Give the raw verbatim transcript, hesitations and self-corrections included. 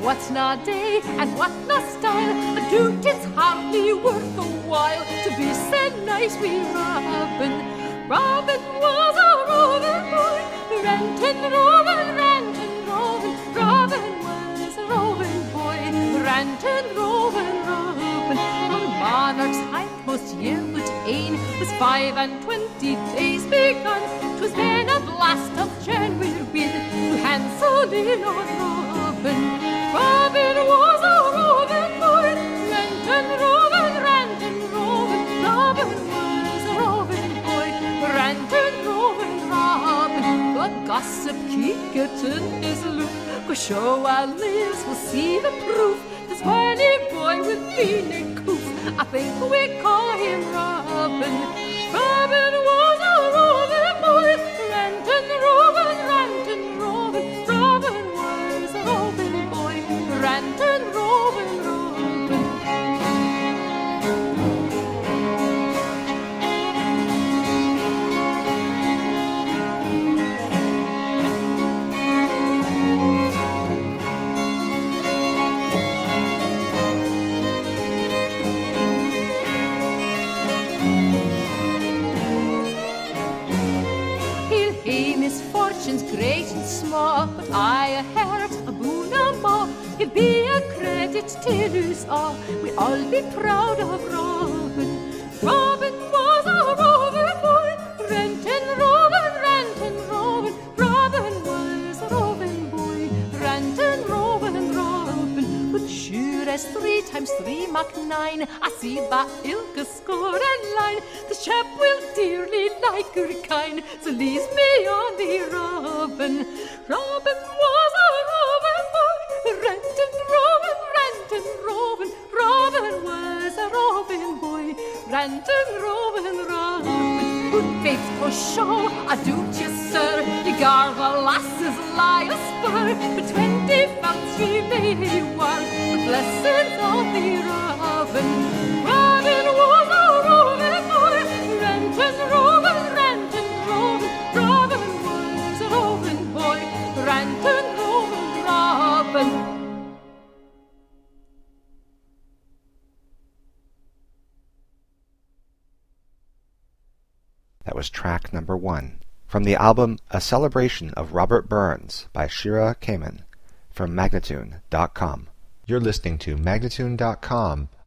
what's not day and what not style, a dude it's hardly worth a while to be said nice wee Robin. Robin was a roving boy, rantin' Robin, rantin' Robin. Robin was a roving boy, rantin' Robin, Robin. On monarch's height most year but ain was five and twenty days begun. 'Twas then a blast of January wind to handsel in on Robin. Robin was a roving boy, rantin' Robin, rantin' Robin. Robin was a roving boy, rantin' Robin, Robin. But gossip kicked in his loop, go show our lives, we'll see the proof. This whiny boy with beanie coof, I think we call him Robin. Robin was a roving boy, rantin' Robin, rantin' Robin. Robin was a roving boy, rantin' Robin, Robin. Misfortunes great and small, but I a heart, a boon a more. He'll be a credit till us all, we all be proud of Robin. Robin was a roving boy, rantin' Robin, rantin' Robin. Robin was a roving boy, rantin' Robin, Robin. But sure as three times three mak nine, I see ba ilke score and line. The chap will dearly like her kind, so leaves me on the Robin. Robin was a roving boy, rantin' Robin, rantin' Robin. Robin was a roving boy, rantin' Robin, Robin. Good faith for show, I do to you, sir. You gar the lasses lie a spur, for twenty fouts we may one, but blessings on the Robin. Robin was a roving boy, rantin' Robin, rantin' Robin. Robin was a roving boy, rantin' Robin, Robin. That was track number one, from the album A Celebration of Robert Burns by Shira Kamen, from Magnatune dot com. You're listening to Magnatune dot com,